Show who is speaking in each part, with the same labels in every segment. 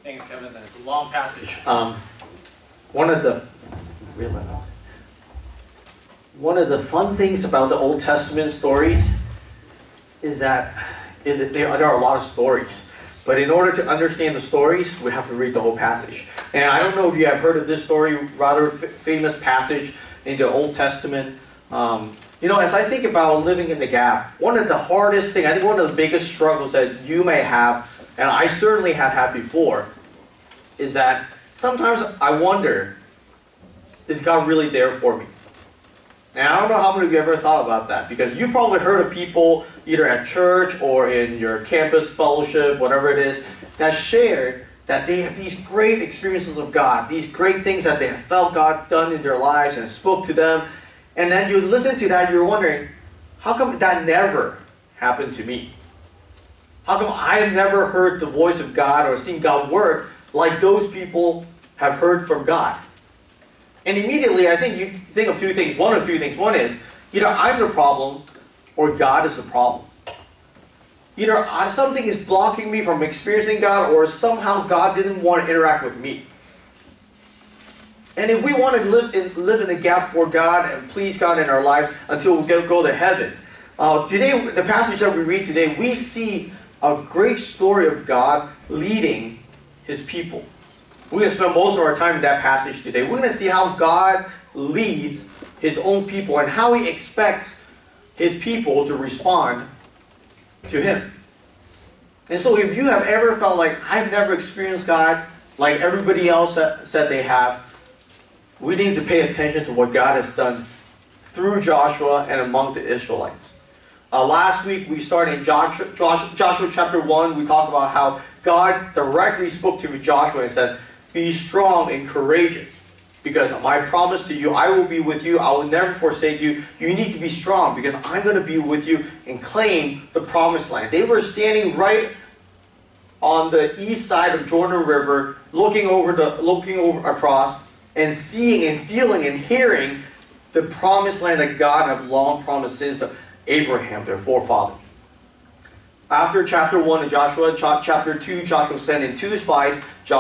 Speaker 1: Thanks, Kevin. That's a long passage.
Speaker 2: One of the fun things about the Old Testament stories is that there are a lot of stories. But in order to understand the stories, we have to read the whole passage. And I don't know if you have heard of this story, rather famous passage in the Old Testament. As I think about living in the gap, one of the hardest things, I think one of the biggest struggles that you may have, and I certainly have had before, is that sometimes I wonder, is God really there for me? And I don't know how many of you ever thought about that, because you probably heard of people either at church or in your campus fellowship, whatever it is, that shared that they have these great experiences of God, these great things that they have felt God done in their lives and spoke to them. And then you listen to that, you're wondering, how come that never happened to me? How come I've never heard the voice of God or seen God work like those people have heard from God? And immediately, I think you think of two things. One of two things. One is, either I'm the problem or God is the problem. Either something is blocking me from experiencing God, or somehow God didn't want to interact with me. And if we want to live in the gap for God and please God in our life until we go to heaven, today, the passage that we read today, we see a great story of God leading His people. We're going to spend most of our time in that passage today. We're going to see how God leads His own people and how He expects His people to respond to Him. And so if you have ever felt like, I've never experienced God like everybody else said they have, we need to pay attention to what God has done through Joshua and among the Israelites. Last week we started in Joshua chapter 1. We talked about how God directly spoke to Joshua and said, be strong and courageous, because my promise to you, I will be with you. I will never forsake you. You need to be strong because I'm going to be with you and claim the promised land. They were standing right on the east side of Jordan River, looking over across and seeing and feeling and hearing the promised land that God had long promised since Abraham, their forefather. After chapter 1 of Joshua, chapter 2, Joshua sent in two spies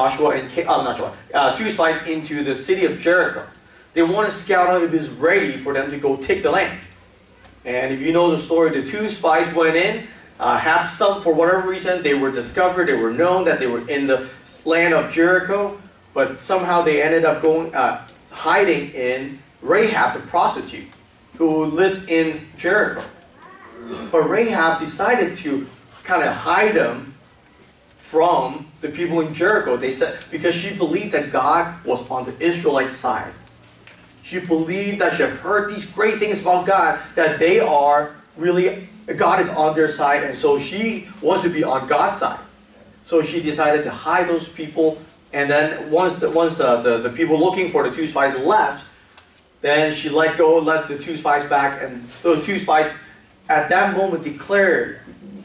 Speaker 2: into the city of Jericho. They want to scout out if it's ready for them to go take the land. And if you know the story, the two spies went in, for whatever reason, they were discovered, they were known that they were in the land of Jericho, but somehow they ended up hiding in Rahab, the prostitute, who lived in Jericho. But Rahab decided to kind of hide them from the people in Jericho. They said, because she believed that God was on the Israelite side. She believed that she had heard these great things about God, that they are really, God is on their side, and so she wants to be on God's side. So she decided to hide those people, and then once the people looking for the two spies left, then she let the two spies back, and those two spies at that moment declared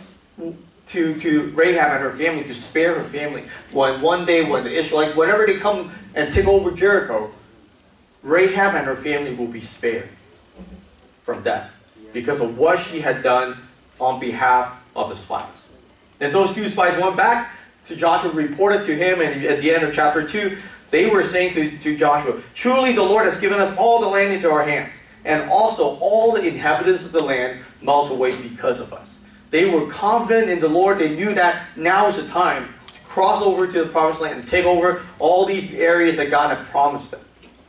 Speaker 2: to Rahab and her family to spare her family. One day when the Israelites, whenever they come and take over Jericho, Rahab and her family will be spared from death because of what she had done on behalf of the spies. And those two spies went back to Joshua, reported to him, and at the end of chapter 2, they were saying to Joshua, truly the Lord has given us all the land into our hands, and also all the inhabitants of the land melt away because of us. They were confident in the Lord. They knew that now is the time to cross over to the promised land and take over all these areas that God had promised them.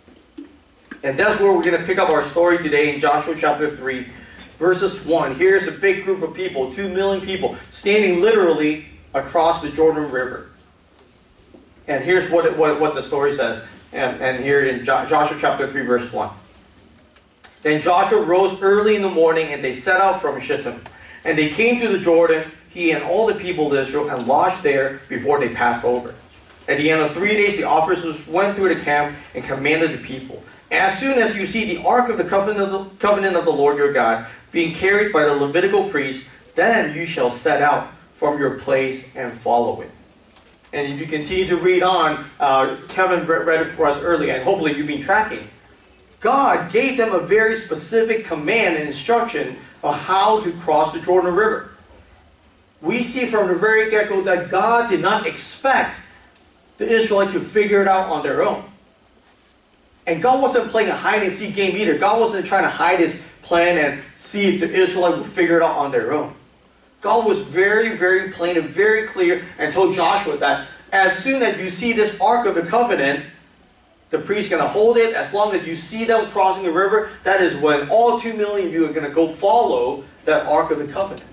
Speaker 2: And that's where we're going to pick up our story today in Joshua chapter 3, verses 1. Here's a big group of people, 2 million people, standing literally across the Jordan River. And here's what the story says. And here in Joshua chapter 3, verse 1. Then Joshua rose early in the morning, and they set out from Shittim. And they came to the Jordan, he and all the people of Israel, and lodged there before they passed over. At the end of 3 days, the officers went through the camp and commanded the people, as soon as you see the ark of the covenant of the Lord your God being carried by the Levitical priests, then you shall set out from your place and follow it. And if you continue to read on, Kevin read it for us earlier, and hopefully you've been tracking. God gave them a very specific command and instruction of how to cross the Jordan River. We see from the very get-go that God did not expect the Israelites to figure it out on their own. And God wasn't playing a hide and seek game either. God wasn't trying to hide his plan and see if the Israelites would figure it out on their own. God was very, very plain and very clear and told Joshua that as soon as you see this Ark of the Covenant, the priest's going to hold it. As long as you see them crossing the river, that is when all 2 million of you are going to go follow that Ark of the Covenant.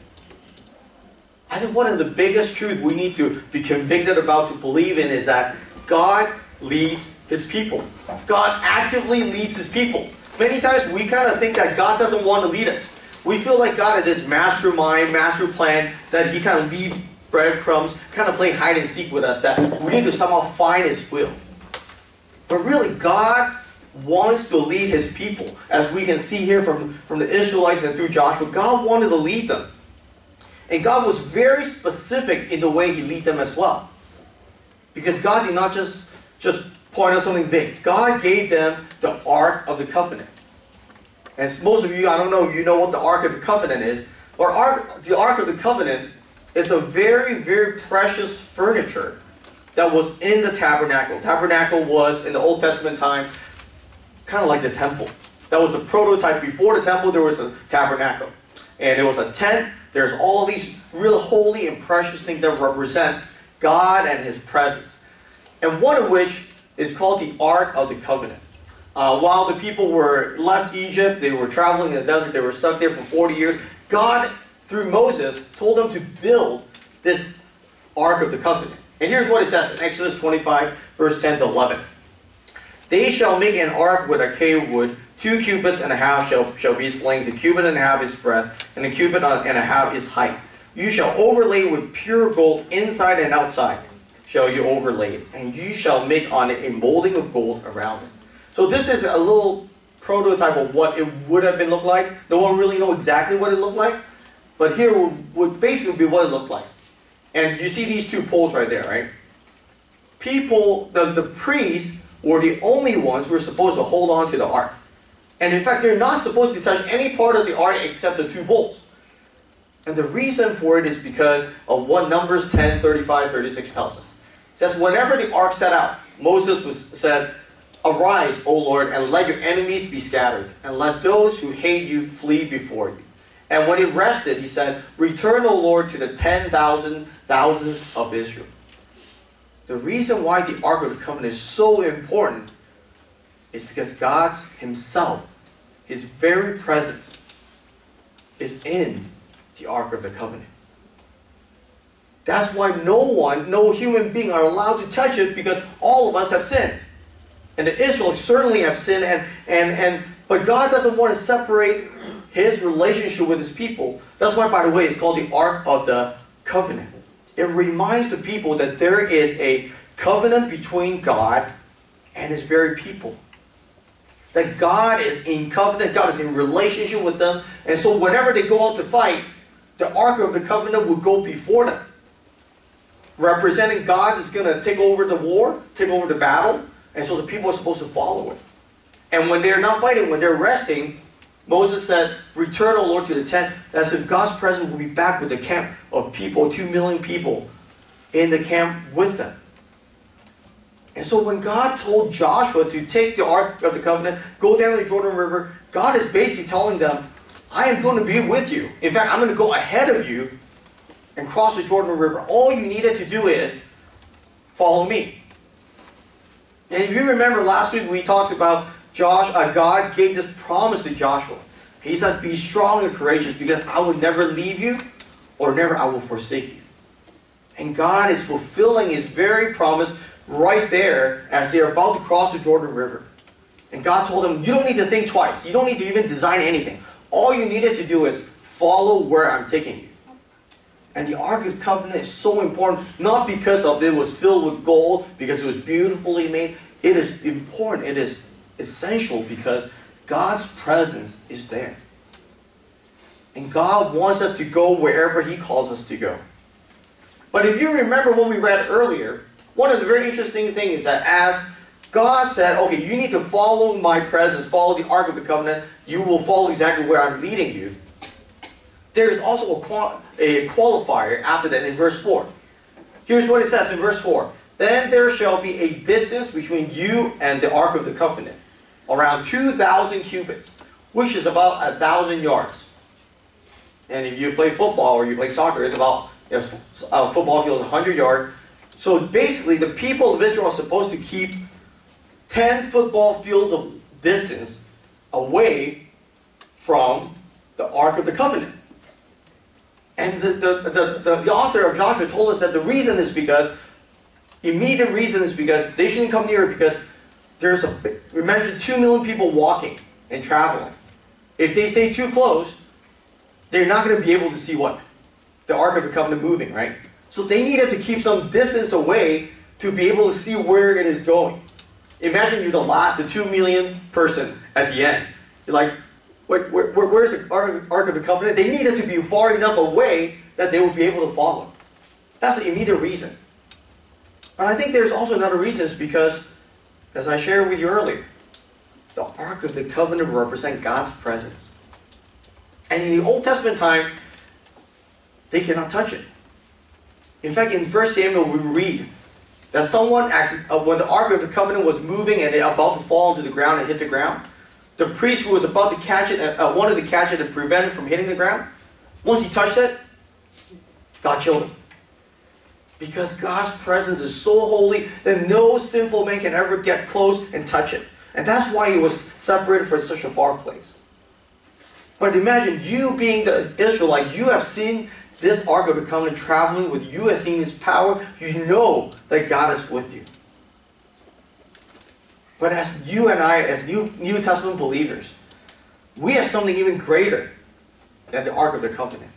Speaker 2: I think one of the biggest truths we need to be convicted about, to believe in, is that God leads his people. God actively leads his people. Many times we kind of think that God doesn't want to lead us. We feel like God had this mastermind, master plan, that he kind of leaves breadcrumbs, kind of playing hide and seek with us, that we need to somehow find his will. But really, God wants to lead his people. As we can see here from the Israelites and through Joshua, God wanted to lead them. And God was very specific in the way he led them as well. Because God did not just point out something vague. God gave them the Ark of the Covenant. As most of you, I don't know if you know what the Ark of the Covenant is. Or the Ark of the Covenant is a very, very precious furniture that was in the tabernacle. Tabernacle was, in the Old Testament time, kind of like the temple. That was the prototype. Before the temple, there was a tabernacle. And it was a tent. There's all these real holy and precious things that represent God and his presence. And one of which is called the Ark of the Covenant. While the people were left Egypt, they were traveling in the desert, they were stuck there for 40 years, God, through Moses, told them to build this Ark of the Covenant. And here's what it says in Exodus 25, verse 10 to 11. They shall make an ark with acacia wood, 2 cubits and a half shall be its length, a cubit and a half its breadth, and a cubit and a half its height. You shall overlay with pure gold inside and outside, shall you overlay it, and you shall make on it a molding of gold around it. So this is a little prototype of what it would have been looked like. No one really knows exactly what it looked like, but here would basically be what it looked like. And you see these 2 poles right there, right? People, the priests were the only ones who were supposed to hold on to the ark. And in fact, they're not supposed to touch any part of the ark except the 2 poles. And the reason for it is because of what Numbers 10:35-36 tells us. It says, whenever the ark set out, Moses said, arise, O Lord, and let your enemies be scattered, and let those who hate you flee before you. And when it rested, he said, return, O Lord, to the 10,000s of Israel. The reason why the Ark of the Covenant is so important is because God himself, his very presence, is in the Ark of the Covenant. That's why no human being are allowed to touch it, because all of us have sinned. And the Israelites certainly have sinned, but God doesn't want to separate his relationship with his people. That's why, by the way, it's called the Ark of the Covenant. It reminds the people that there is a covenant between God and his very people. That God is in covenant, God is in relationship with them, and so whenever they go out to fight, the Ark of the Covenant will go before them. Representing God is going to take over the war, take over the battle, and so the people are supposed to follow it. And when they're not fighting, when they're resting, Moses said, return, O Lord, to the tent. That's if God's presence will be back with the camp of people, 2 million people in the camp with them. And so when God told Joshua to take the Ark of the Covenant, go down the Jordan River, God is basically telling them, I am going to be with you. In fact, I'm going to go ahead of you and cross the Jordan River. All you needed to do is follow me. And if you remember last week, we talked about God gave this promise to Joshua. He said, be strong and courageous, because I will never leave you, or never I will forsake you. And God is fulfilling his very promise right there as they are about to cross the Jordan River. And God told them, you don't need to think twice. You don't need to even design anything. All you needed to do is follow where I'm taking you. And the Ark of the Covenant is so important, not because of it was filled with gold, because it was beautifully made. It is important. It is essential because God's presence is there. And God wants us to go wherever he calls us to go. But if you remember what we read earlier, one of the very interesting things is that as God said, okay, you need to follow my presence, follow the Ark of the Covenant, you will follow exactly where I'm leading you. There's also a qualifier after that in verse 4. Here's what it says in verse 4. Then there shall be a distance between you and the Ark of the Covenant, around 2,000 cubits, which is about 1,000 yards. And if you play football or you play soccer, it's about, a football field is 100 yards. So basically, the people of Israel are supposed to keep 10 football fields of distance away from the Ark of the Covenant. And the author of Joshua told us that the reason is because, immediate reason is because they shouldn't come near it because there's we mentioned 2 million people walking and traveling. If they stay too close, they're not going to be able to see what? The Ark of the Covenant moving, right? So they needed to keep some distance away to be able to see where it is going. Imagine you're the 2 million person at the end. You're like, where's the Ark of the Covenant? They needed to be far enough away that they would be able to follow. That's the immediate reason. But I think there's also another reason, is because, as I shared with you earlier, the Ark of the Covenant represents God's presence. And in the Old Testament time, they cannot touch it. In fact, in 1 Samuel we read that someone actually, when the Ark of the Covenant was moving and they were about to fall into the ground and hit the ground, the priest who was about to catch it, wanted to catch it and prevent it from hitting the ground, once he touched it, God killed him. Because God's presence is so holy that no sinful man can ever get close and touch it. And that's why he was separated from such a far place. But imagine you being the Israelite, you have seen this Ark of the Covenant traveling with you, have seen His power, you know that God is with you. But as you and I, as New Testament believers, we have something even greater than the Ark of the Covenant.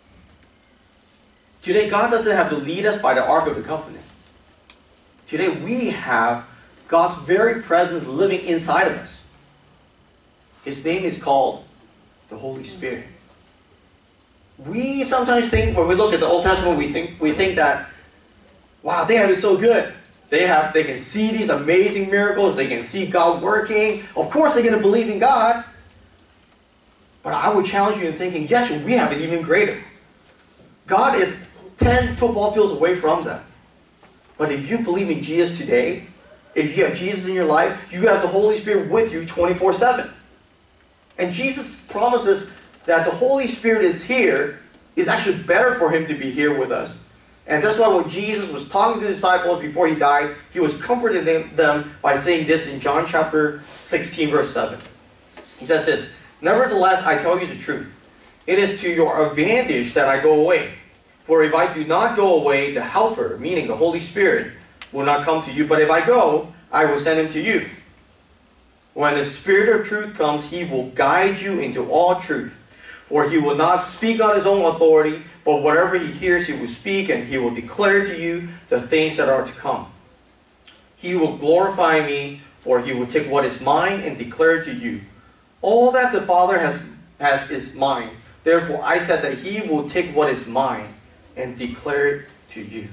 Speaker 2: Today, God doesn't have to lead us by the Ark of the Covenant. Today, we have God's very presence living inside of us. His name is called the Holy Spirit. We sometimes think, when we look at the Old Testament, we think that, wow, they have it so good. They can see these amazing miracles. They can see God working. Of course, they're going to believe in God. But I would challenge you in thinking, yes, we have it even greater. God is 10 football fields away from them. But if you believe in Jesus today, if you have Jesus in your life, you have the Holy Spirit with you 24/7. And Jesus promises that the Holy Spirit is here, is actually better for Him to be here with us. And that's why when Jesus was talking to the disciples before He died, He was comforting them by saying this in John chapter 16, verse 7. He says this, "Nevertheless, I tell you the truth. It is to your advantage that I go away. For if I do not go away, the Helper, meaning the Holy Spirit, will not come to you. But if I go, I will send Him to you. When the Spirit of truth comes, He will guide you into all truth. For He will not speak on His own authority, but whatever He hears He will speak, and He will declare to you the things that are to come. He will glorify me, for He will take what is mine and declare it to you. All that the Father has is mine. Therefore I said that He will take what is mine and declare it to you."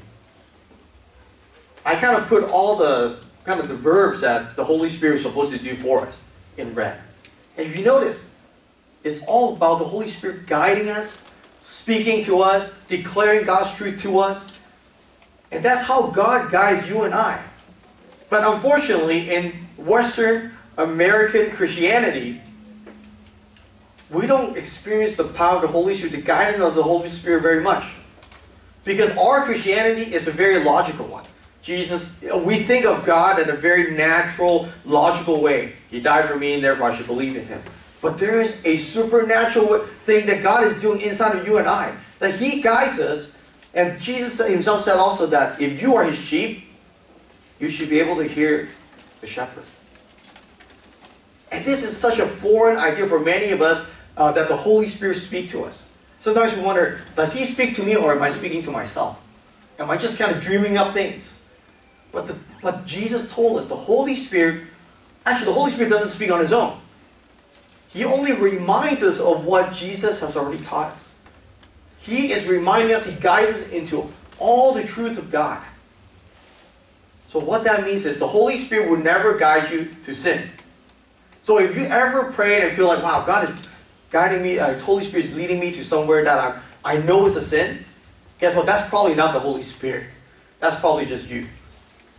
Speaker 2: I kind of put all the verbs that the Holy Spirit is supposed to do for us in red. And if you notice, it's all about the Holy Spirit guiding us, speaking to us, declaring God's truth to us. And that's how God guides you and I. But unfortunately, in Western American Christianity, we don't experience the power of the Holy Spirit, the guidance of the Holy Spirit very much. Because our Christianity is a very logical one. We think of God in a very natural, logical way. He died for me and therefore I should believe in Him. But there is a supernatural thing that God is doing inside of you and I. That He guides us. And Jesus Himself said also that if you are His sheep, you should be able to hear the shepherd. And this is such a foreign idea for many of us, that the Holy Spirit speaks to us. Sometimes we wonder, does He speak to me or am I speaking to myself? Am I just kind of dreaming up things? But Jesus told us the Holy Spirit doesn't speak on His own. He only reminds us of what Jesus has already taught us. He is reminding us, He guides us into all the truth of God. So what that means is the Holy Spirit will never guide you to sin. So if you ever prayed and feel like, wow, God is guiding me, His Holy Spirit is leading me to somewhere that I know is a sin, guess what? That's probably not the Holy Spirit. That's probably just you.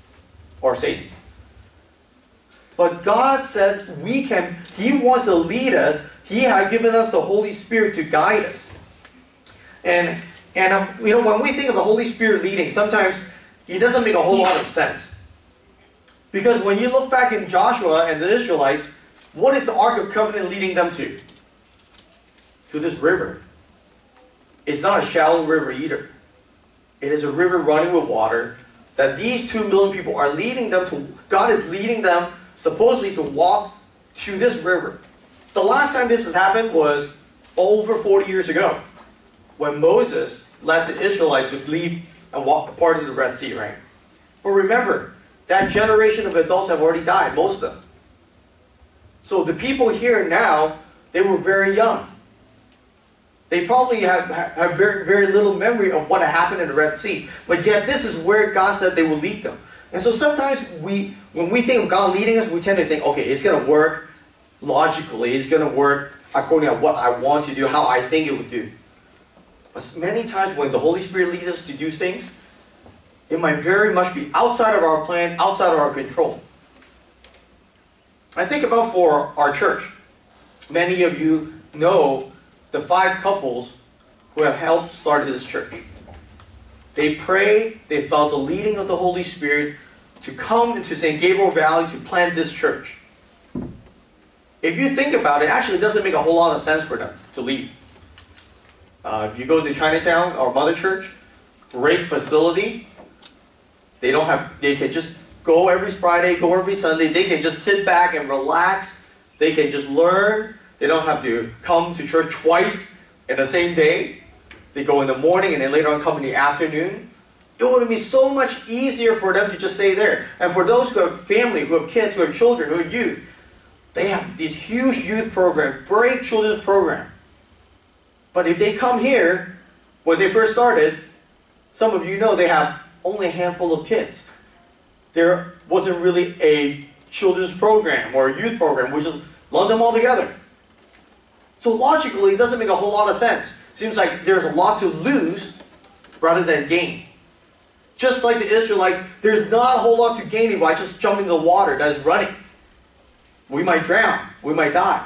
Speaker 2: or Satan. But God said He wants to lead us. He had given us the Holy Spirit to guide us. And when we think of the Holy Spirit leading, sometimes it doesn't make a whole lot of sense. Because when you look back in Joshua and the Israelites, what is the Ark of Covenant leading them to? To this river. It's not a shallow river either. It is a river running with water that these 2 million people are leading them to. God is leading them supposedly to walk to this river. The last time this has happened was over 40 years ago, when Moses led the Israelites to leave and walk part of the Red Sea, right? But remember, that generation of adults have already died, most of them. So the people here now, they were very young. They probably have very, very little memory of what happened in the Red Sea. But yet this is where God said they will lead them. And so sometimes when we think of God leading us, we tend to think, okay, it's going to work logically. It's going to work according to what I want to do, how I think it would do. But many times when the Holy Spirit leads us to do things, it might very much be outside of our plan, outside of our control. I think about for our church. Many of you know the 5 couples who have helped start this church. They prayed, they felt the leading of the Holy Spirit to come into St. Gabriel Valley to plant this church. If you think about it, actually it doesn't make a whole lot of sense for them to leave. If you go to Chinatown, our mother church, great facility. They can just go every Friday, go every Sunday. They can just sit back and relax. They can just learn. They don't have to come to church twice in the same day. They go in the morning and then later on come in the afternoon. It would be so much easier for them to just stay there. And for those who have family, who have kids, who have children, who have youth, they have these huge youth programs, great children's program. But if they come here, when they first started, some of you know they have only a handful of kids. There wasn't really a children's program or a youth program. We just lump them all together. So logically, it doesn't make a whole lot of sense. Seems like there's a lot to lose rather than gain. Just like the Israelites, there's not a whole lot to gain by just jumping in the water that is running. We might drown. We might die.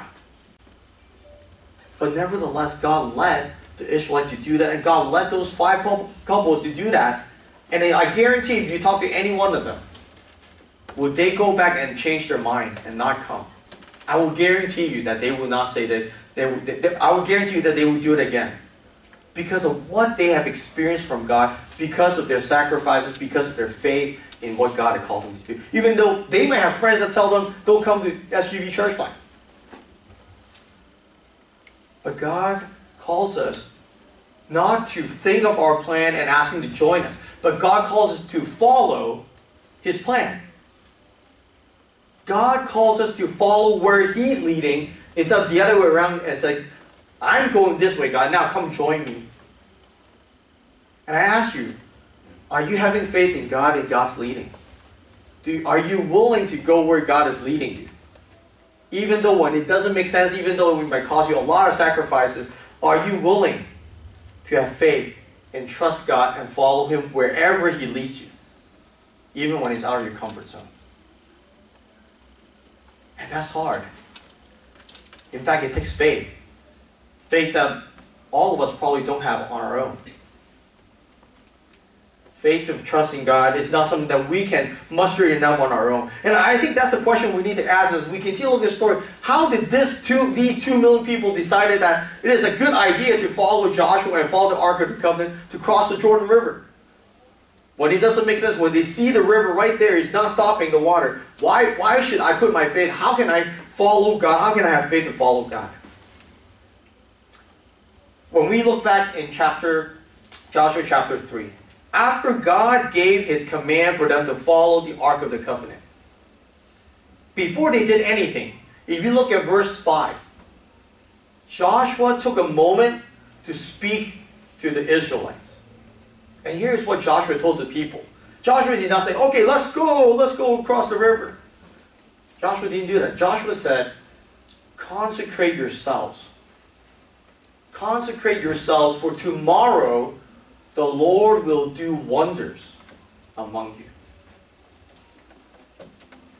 Speaker 2: But nevertheless, God led the Israelites to do that, and God led those 5 couples to do that. And I guarantee if you talk to any one of them, would they go back and change their mind and not come? I will guarantee you that they will not say that. I will guarantee you that they will do it again. Because of what they have experienced from God, because of their sacrifices, because of their faith in what God had called them to do. Even though they may have friends that tell them, don't come to SGV Churchline. But God calls us not to think of our plan and ask Him to join us, but God calls us to follow His plan. God calls us to follow where He's leading instead of the other way around and say, I'm going this way, God, now come join me. And I ask you, are you having faith in God and God's leading? Are you willing to go where God is leading you? Even though when it doesn't make sense, even though it might cost you a lot of sacrifices, are you willing to have faith and trust God and follow Him wherever He leads you? Even when it's out of your comfort zone. And that's hard. In fact, it takes faith. Faith that all of us probably don't have on our own. Faith of trusting God is not something that we can muster enough on our own. And I think that's the question we need to ask as we continue to look at this story. How did these 2 million people decided that it is a good idea to follow Joshua and follow the Ark of the Covenant to cross the Jordan River? When it doesn't make sense, when they see the river right there, it's not stopping the water. Why should I put my faith? How can I follow God? How can I have faith to follow God? When we look back in Joshua chapter 3, after God gave His command for them to follow the Ark of the Covenant, before they did anything, if you look at verse 5, Joshua took a moment to speak to the Israelites. And here's what Joshua told the people. Joshua did not say, okay, let's go across the river. Joshua didn't do that. Joshua said, consecrate yourselves. Consecrate yourselves, for tomorrow the Lord will do wonders among you.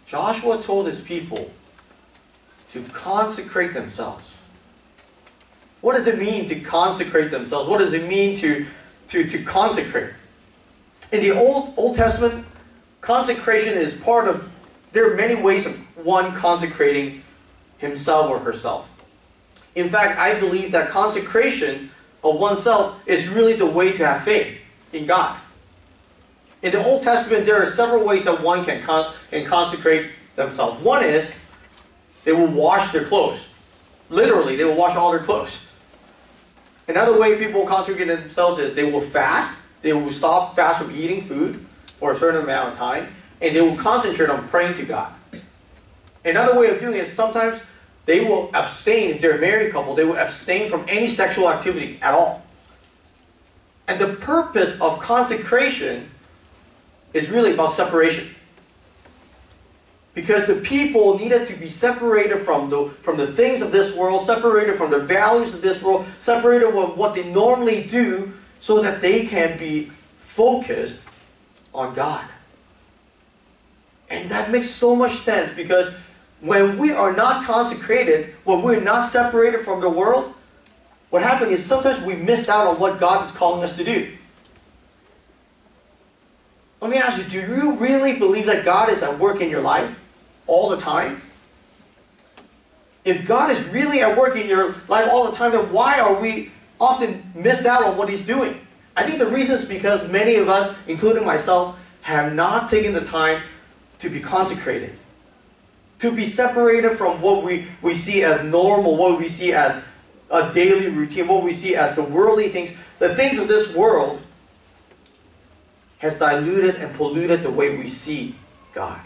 Speaker 2: Joshua told his people to consecrate themselves. What does it mean to consecrate themselves? What does it mean to consecrate? In the Old Testament, consecration is part of, there are many ways of one consecrating himself or herself. In fact, I believe that consecration of oneself is really the way to have faith in God. In the Old Testament, there are several ways that one can consecrate themselves. One is they will wash their clothes. Literally, they will wash all their clothes. Another way people consecrate themselves is they will fast. They will fast from eating food for a certain amount of time, and they will concentrate on praying to God. Another way of doing it is sometimes they will abstain, if they're a married couple, they will abstain from any sexual activity at all. And the purpose of consecration is really about separation. Because the people needed to be separated from the things of this world, separated from the values of this world, separated from what they normally do, so that they can be focused on God. And that makes so much sense, because when we are not consecrated, when we're not separated from the world, what happens is sometimes we miss out on what God is calling us to do. Let me ask you, do you really believe that God is at work in your life all the time? If God is really at work in your life all the time, then why are we often miss out on what He's doing? I think the reason is because many of us, including myself, have not taken the time to be consecrated. To be separated from what we see as normal, what we see as a daily routine, what we see as the worldly things. The things of this world has diluted and polluted the way we see God.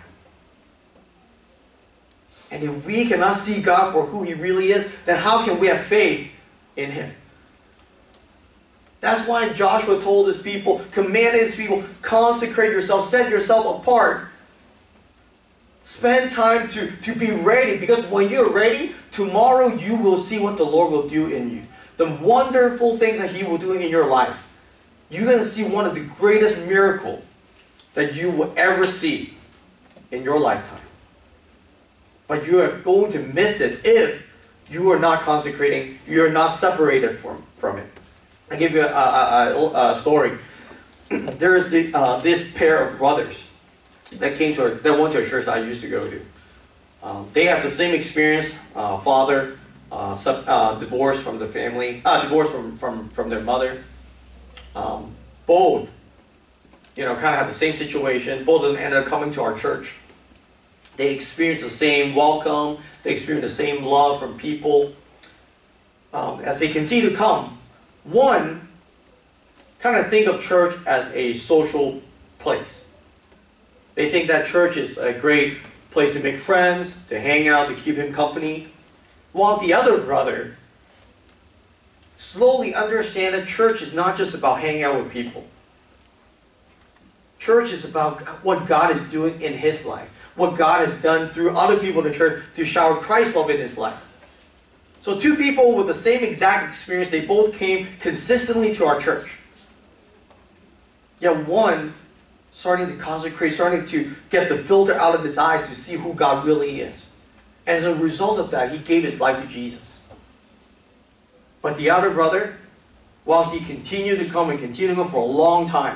Speaker 2: And if we cannot see God for who He really is, then how can we have faith in Him? That's why Joshua told his people, commanded his people, consecrate yourself, set yourself apart. Spend time to be ready, because when you're ready, tomorrow you will see what the Lord will do in you. The wonderful things that He will do in your life. You're going to see one of the greatest miracles that you will ever see in your lifetime. But you are going to miss it if you are not consecrating, you are not separated from it. I'll give you a story. There's this pair of brothers that went to a church that I used to go to. They have the same experience. Father divorced from the family, divorced from their mother. Both, kind of have the same situation. Both of them ended up coming to our church. They experienced the same welcome. They experienced the same love from people. As they continue to come, one kind of think of church as a social place. They think that church is a great place to make friends, to hang out, to keep him company. While the other brother slowly understand that church is not just about hanging out with people. Church is about what God is doing in his life. What God has done through other people in the church to shower Christ's love in his life. So two people with the same exact experience, they both came consistently to our church. Yet one starting to consecrate, starting to get the filter out of his eyes to see who God really is. And as a result of that, he gave his life to Jesus. But the other brother, while he continued to come and continued to go for a long time,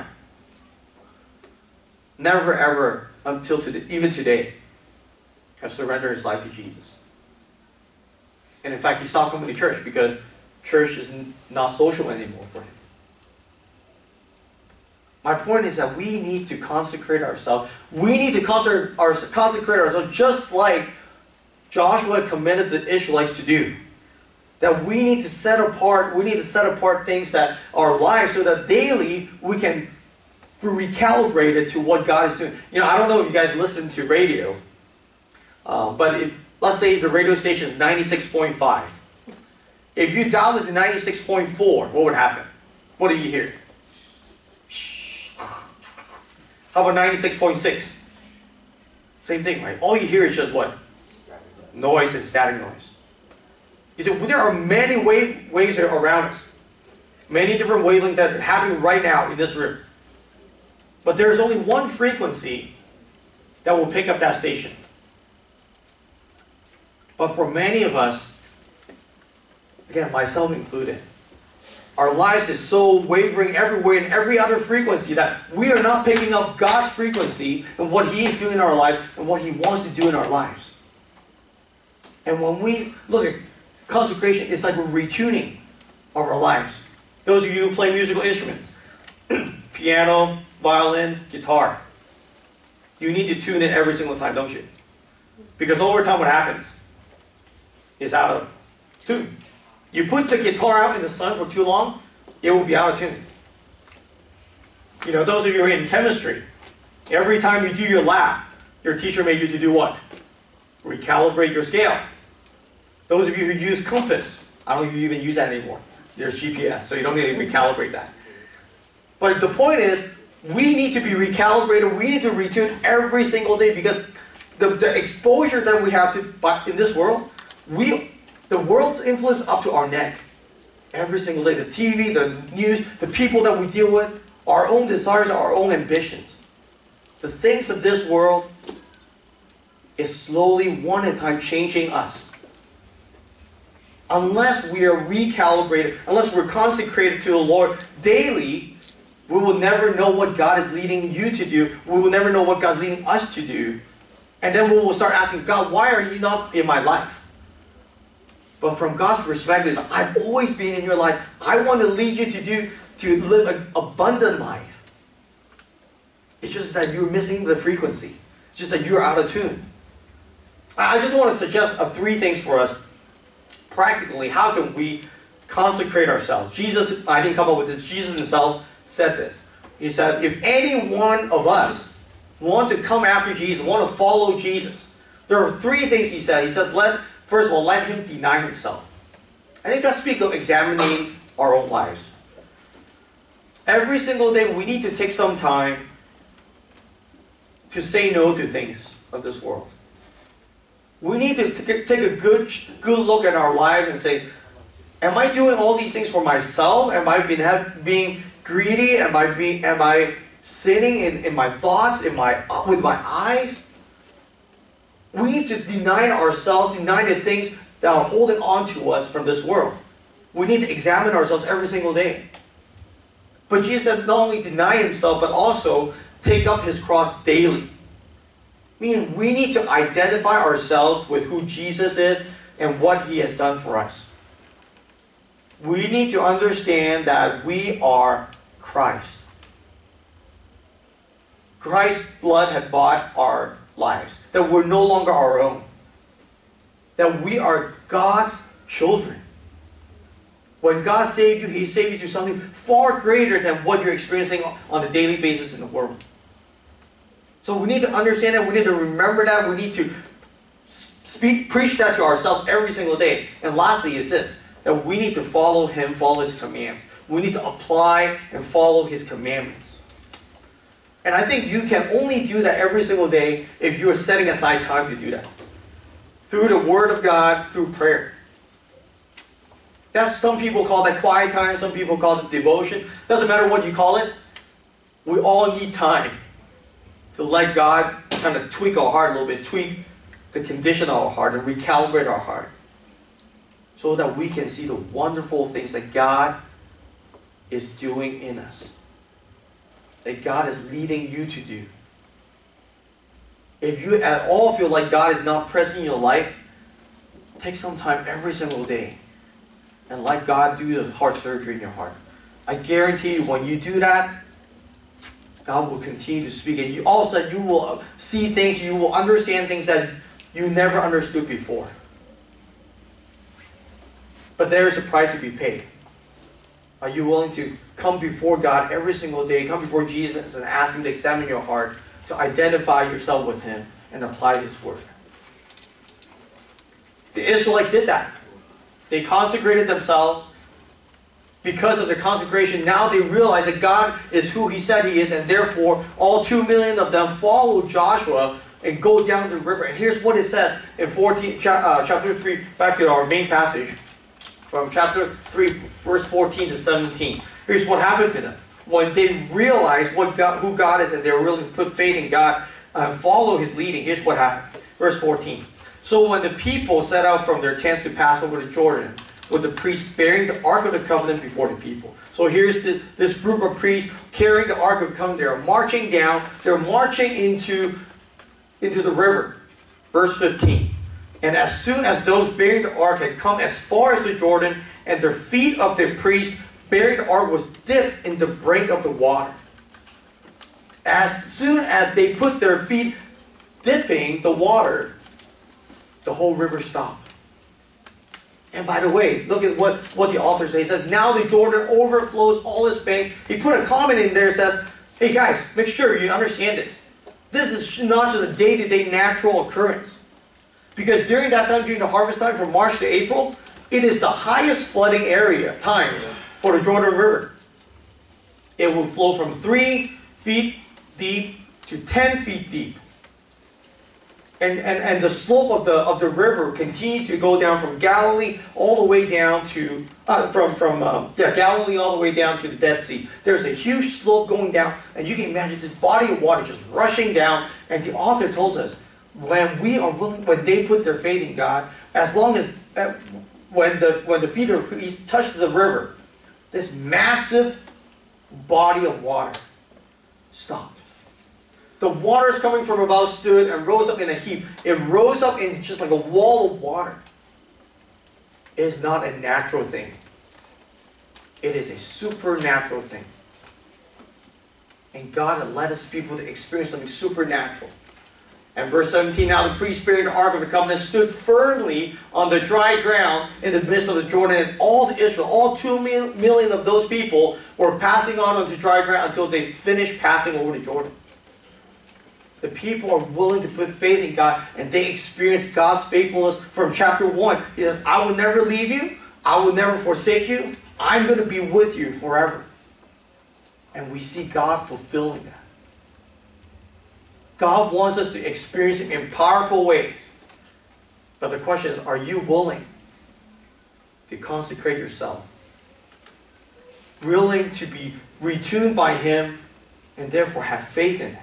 Speaker 2: never ever, until today, even today, has surrendered his life to Jesus. And in fact, he stopped coming to church because church is not social anymore for him. My point is that we need to consecrate ourselves. We need to consecrate ourselves just like Joshua commanded the Israelites to do. That we need to set apart things that our lives so that daily we can be recalibrated to what God is doing. I don't know if you guys listen to radio, but let's say the radio station is 96.5. If you dial it to 96.4, what would happen? What do you hear? How about 96.6? Same thing, right? All you hear is just what? Noise and static noise. You see, there are many waves around us. Many different wavelengths that are happening right now in this room. But there's only one frequency that will pick up that station. But for many of us, again, myself included, our lives is so wavering everywhere in every other frequency that we are not picking up God's frequency and what He's doing in our lives and what He wants to do in our lives. And when we look at consecration, it's like we're retuning of our lives. Those of you who play musical instruments, piano, violin, guitar, you need to tune it every single time, don't you? Because over time what happens is out of tune. You put the guitar out in the sun for too long, it will be out of tune. You know, those of you who are in chemistry, every time you do your lab, your teacher made you to do what? Recalibrate your scale. Those of you who use compass, I don't even use that anymore. There's GPS, so you don't need to recalibrate that. But the point is, we need to be recalibrated, we need to retune every single day, because the exposure that we have to in this world, the world's influence up to our neck. Every single day, the TV, the news, the people that we deal with, our own desires, our own ambitions. The things of this world is slowly, one at a time, changing us. Unless we are recalibrated, unless we're consecrated to the Lord daily, we will never know what God is leading you to do. We will never know what God's leading us to do. And then we will start asking, God, why are you not in my life? But from God's perspective, I've always been in your life. I want to lead you to live an abundant life. It's just that you're missing the frequency. It's just that you're out of tune. I just want to suggest three things for us. Practically, how can we consecrate ourselves? Jesus, I didn't come up with this. Jesus himself said this. He said, if any one of us want to come after Jesus, want to follow Jesus, there are three things he said. He says, first of all, let him deny himself. I think that speaks of examining our own lives. Every single day, we need to take some time to say no to things of this world. We need to take a good look at our lives and say, am I doing all these things for myself? Am I being greedy? Am I sinning in my thoughts, with my eyes? We need to deny ourselves, deny the things that are holding on to us from this world. We need to examine ourselves every single day. But Jesus said not only deny himself, but also take up his cross daily. Meaning we need to identify ourselves with who Jesus is and what he has done for us. We need to understand that we are Christ. Christ's blood had bought our lives. That we're no longer our own. That we are God's children. When God saved you, he saved you to something far greater than what you're experiencing on a daily basis in the world. So we need to understand that, we need to remember that, we need to preach that to ourselves every single day. And lastly is this, that we need to follow him, follow his commands. We need to apply and follow his commandments. And I think you can only do that every single day if you are setting aside time to do that. Through the Word of God, through prayer. Some people call that quiet time, some people call it devotion. Doesn't matter what you call it. We all need time to let God kind of tweak our heart a little bit, tweak the condition of our heart and recalibrate our heart. So that we can see the wonderful things that God is doing in us. That God is leading you to do. If you at all feel like God is not present in your life, take some time every single day and let God do the heart surgery in your heart. I guarantee you, when you do that, God will continue to speak, and all of a sudden you will see things, you will understand things that you never understood before. But there is a price to be paid. Are you willing to come before God every single day, come before Jesus and ask him to examine your heart, to identify yourself with him and apply his word? The Israelites did that. They consecrated themselves. Because of their consecration, now they realize that God is who he said he is, and therefore all 2 million of them follow Joshua and go down the river. And here's what it says in chapter 3, back to our main passage, from chapter 3, verse 14 to 17. Here's what happened to them. When they realized who God is, and they were willing to put faith in God and follow his leading, here's what happened. Verse 14. So when the people set out from their tents to pass over the Jordan, with the priests bearing the Ark of the Covenant before the people. So here's this group of priests carrying the Ark of the Covenant. They're marching down. They're marching into the river. Verse 15. And as soon as those bearing the Ark had come as far as the Jordan, and the feet of the priests bearing the Ark was dipped in the brink of the water. As soon as they put their feet dipping the water, the whole river stopped. And by the way, look at what the author says. He says, now the Jordan overflows all its banks. He put a comment in there that says, hey guys, make sure you understand this. This is not just a day-to-day natural occurrence. Because during that time, during the harvest time, from March to April, it is the highest flooding time for the Jordan River. It will flow from 3 feet deep to 10 feet deep. And the slope of the river continued to go down from Galilee all the way down to Galilee all the way down to the Dead Sea. There's a huge slope going down, and you can imagine this body of water just rushing down. And the author tells us, when they put their faith in God, as long as when the feet of the priests touched the river, this massive body of water stopped. The waters coming from above stood and rose up in a heap. It rose up in just like a wall of water. It is not a natural thing. It is a supernatural thing. And God had led His people to experience something supernatural. And verse 17, now the priest bearing the Ark of the Covenant stood firmly on the dry ground in the midst of the Jordan, and all the Israel, all 2 million of those people, were passing on onto dry ground until they finished passing over the Jordan. The people are willing to put faith in God, and they experience God's faithfulness from chapter 1. He says, I will never leave you. I will never forsake you. I'm going to be with you forever. And we see God fulfilling that. God wants us to experience Him in powerful ways. But the question is, are you willing to consecrate yourself? Willing to be retuned by Him and therefore have faith in Him?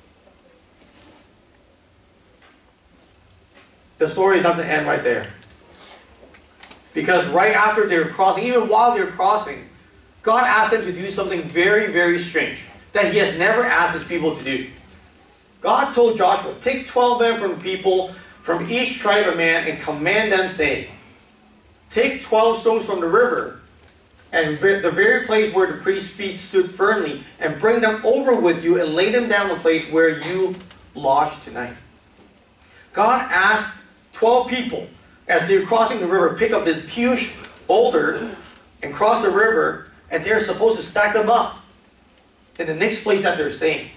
Speaker 2: The story doesn't end right there. Because right after they were crossing, even while they were crossing, God asked them to do something very, very strange that He has never asked His people to do. God told Joshua, take 12 men from the people, from each tribe of man, and command them, saying, take 12 stones from the river, and the very place where the priest's feet stood firmly, and bring them over with you, and lay them down the place where you lodge tonight. God asked 12 people, as they were crossing the river, pick up this huge boulder and cross the river, and they're supposed to stack them up in the next place that they're staying.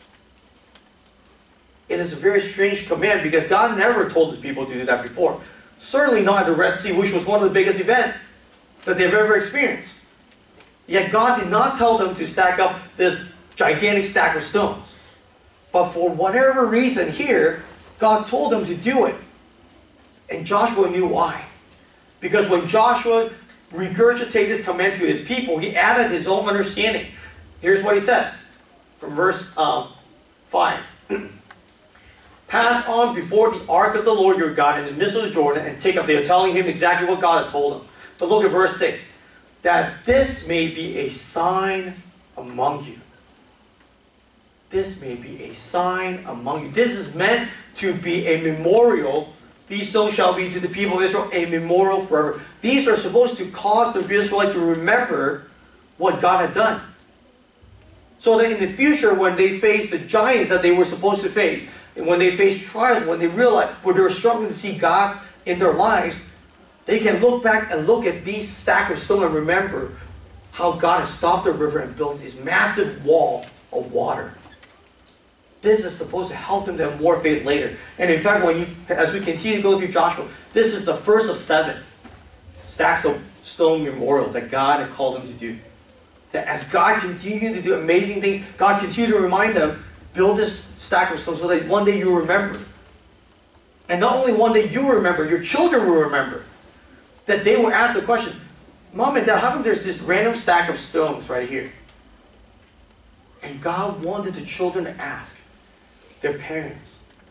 Speaker 2: It is a very strange command because God never told His people to do that before. Certainly not at the Red Sea, which was one of the biggest events that they've ever experienced. Yet God did not tell them to stack up this gigantic stack of stones. But for whatever reason here, God told them to do it. And Joshua knew why. Because when Joshua regurgitated this command to his people, he added his own understanding. Here's what he says from verse 5. Pass on before the ark of the Lord your God in the midst of the Jordan and take up. They are telling him exactly what God had told him. But look at verse 6. That this may be a sign among you. This may be a sign among you. This is meant to be a memorial. These stones shall be to the people of Israel a memorial forever. These are supposed to cause the Israelites to remember what God had done. So that in the future, when they face the giants that they were supposed to face, and when they face trials, when they realize, when they were struggling to see God in their lives, they can look back and look at these stack of stone and remember how God has stopped the river and built this massive wall of water. This is supposed to help them to have more faith later. And in fact, as we continue to go through Joshua, this is the first of 7 stacks of stone memorial that God had called them to do. That as God continued to do amazing things, God continued to remind them, build this stack of stone so that one day you remember. And not only one day you remember, your children will remember. That they will ask the question, Mom and Dad, how come there's this random stack of stones right here? And God wanted the children to ask their parents,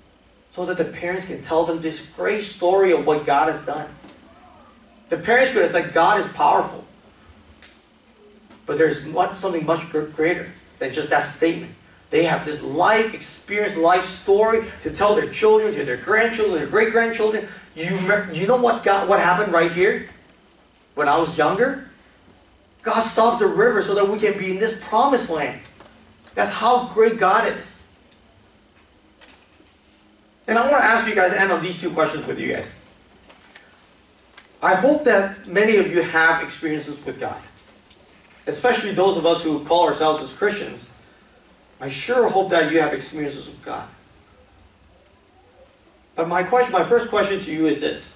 Speaker 2: so that the parents can tell them this great story of what God has done. The parents could have said, God is powerful. But there's something much greater than just that statement. They have this life experience, life story to tell their children, to their grandchildren, their great-grandchildren. You know what happened right here? When I was younger, God stopped the river so that we can be in this promised land. That's how great God is. And I want to ask you guys to end on these two questions with you guys. I hope that many of you have experiences with God. Especially those of us who call ourselves as Christians. I sure hope that you have experiences with God. But my first question to you is this.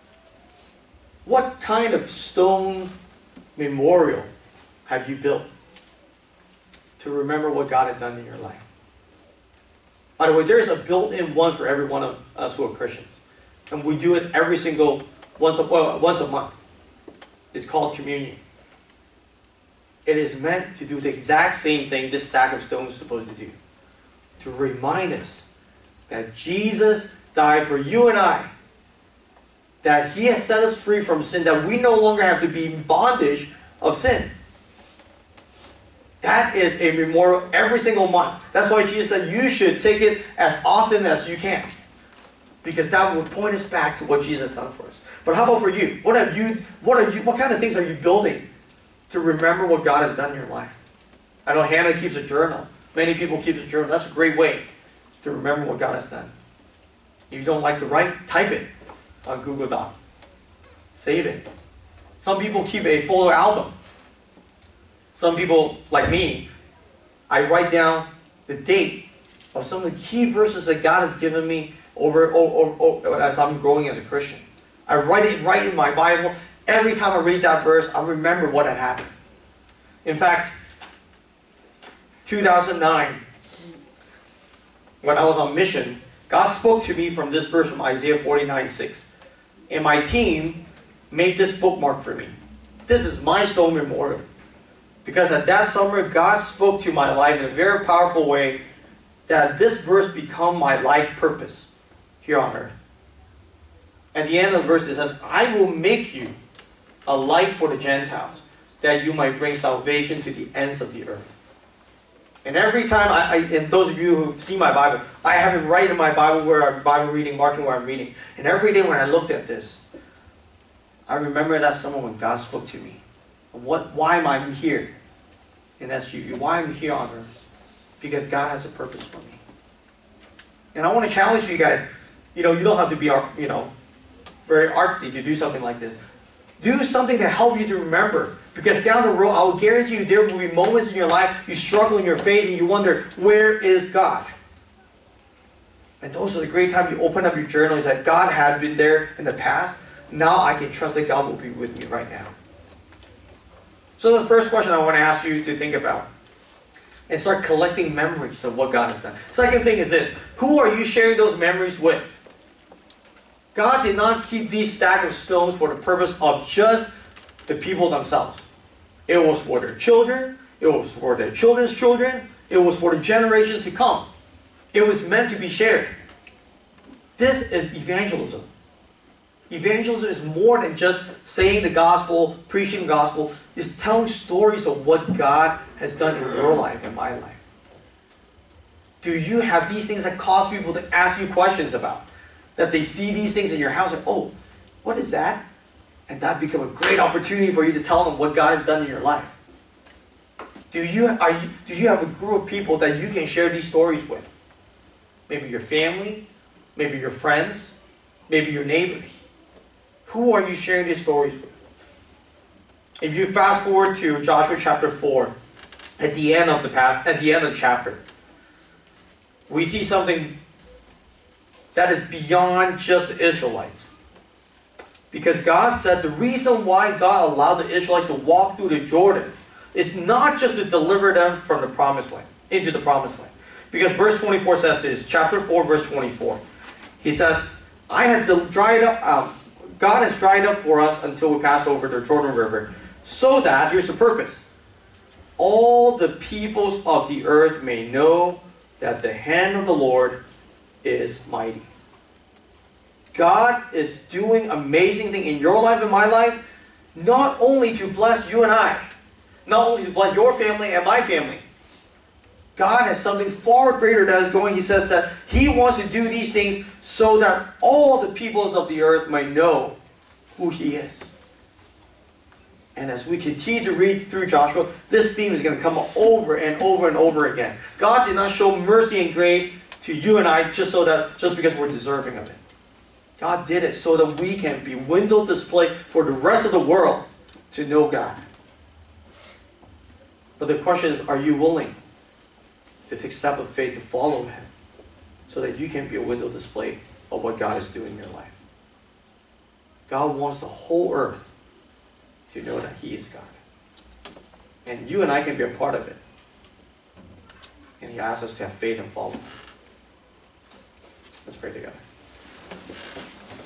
Speaker 2: What kind of stone memorial have you built to remember what God had done in your life? By the way, there's a built-in one for every one of us who are Christians. And we do it every single, once a month. It's called communion. It is meant to do the exact same thing this stack of stones is supposed to do. To remind us that Jesus died for you and I. That He has set us free from sin. That we no longer have to be in bondage of sin. That is a memorial every single month. That's why Jesus said you should take it as often as you can. Because that will point us back to what Jesus has done for us. But how about for you? What kind of things are you building to remember what God has done in your life? I know Hannah keeps a journal. Many people keep a journal. That's a great way to remember what God has done. If you don't like to write, type it on Google Doc. Save it. Some people keep a photo album. Some people, like me, I write down the date of some of the key verses that God has given me as I'm growing as a Christian. I write it right in my Bible. Every time I read that verse, I remember what had happened. In fact, 2009, when I was on mission, God spoke to me from this verse from Isaiah 49:6. And my team made this bookmark for me. This is my stone memorial. Because at that summer, God spoke to my life in a very powerful way that this verse become my life purpose here on earth. At the end of the verse it says, I will make you a light for the Gentiles, that you might bring salvation to the ends of the earth. And every time, and those of you who see my Bible, I have it right in my Bible where I'm Bible reading, marking where I'm reading. And every day when I looked at this, I remember that summer when God spoke to me. Why am I here in SGV? Why am I here on earth? Because God has a purpose for me. And I want to challenge you guys. You don't have to be, very artsy to do something like this. Do something to help you to remember. Because down the road, I will guarantee you there will be moments in your life you struggle in your faith and you wonder, where is God? And those are the great times you open up your journal and say, God had been there in the past. Now I can trust that God will be with me right now. So the first question I want to ask you to think about and start collecting memories of what God has done. Second thing is this. Who are you sharing those memories with? God did not keep these stack of stones for the purpose of just the people themselves. It was for their children. It was for their children's children. It was for the generations to come. It was meant to be shared. This is evangelism. Evangelism is more than just saying the gospel, preaching the gospel. It's telling stories of what God has done in your life and my life. Do you have these things that cause people to ask you questions about? That they see these things in your house and, oh, what is that? And that become a great opportunity for you to tell them what God has done in your life. Do you have a group of people that you can share these stories with? Maybe your family, maybe your friends, maybe your neighbors. Who are you sharing these stories with? If you fast forward to Joshua chapter 4, at the end of the chapter, we see something that is beyond just the Israelites. Because God said the reason why God allowed the Israelites to walk through the Jordan is not just to deliver them from the promised land, into the promised land. Because verse 24 says this, chapter 4, verse 24. He says, God has dried up for us until we pass over the Jordan River, so that, here's the purpose, all the peoples of the earth may know that the hand of the Lord is mighty. God is doing amazing things in your life and my life, not only to bless you and I, not only to bless your family and my family. God has something far greater that is going. He says that He wants to do these things so that all the peoples of the earth might know who He is. And as we continue to read through Joshua, this theme is going to come over and over and over again. God did not show mercy and grace to you and I just because we're deserving of it. God did it so that we can be window display for the rest of the world to know God. But the question is, are you willing to take a step of faith to follow Him so that you can be a window display of what God is doing in your life? God wants the whole earth to know that He is God. And you and I can be a part of it. And He asks us to have faith and follow Him. Let's pray together.